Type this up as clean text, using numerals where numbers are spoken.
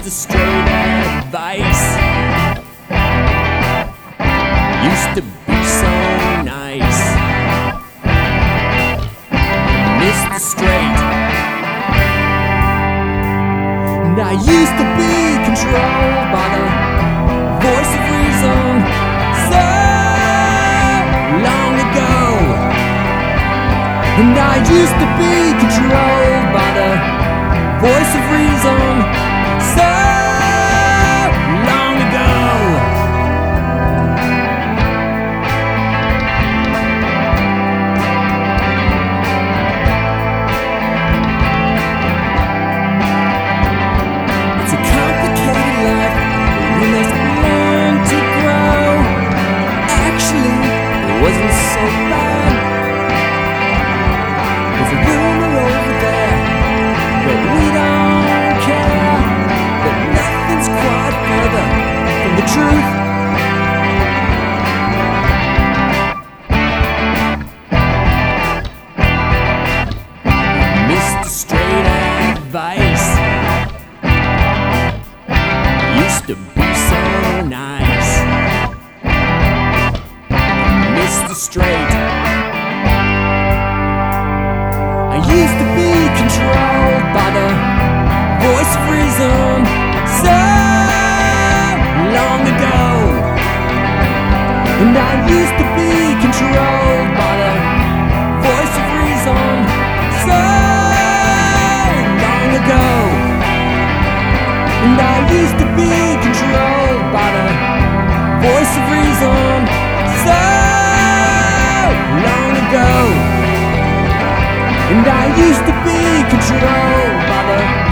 Mr. Straight Advice. Used to be so nice. Mr. Straight. And I used to be controlled by the voice of reason so long ago. And I used to be controlled by the voice of reason so long ago. It's a complicated life, but we must learn to grow. Actually, it wasn't so bad. There's a rumor over there, but we don't care. But nothing's quite further from the truth. Mr. Straight Advice used to be so nice. Mr. Straight. I used to be controlled by the voice of reason so long ago. And I used to be controlled by the voice of reason so long ago. And I used to be controlled by the voice of reason so long ago. And I used to be controlled by the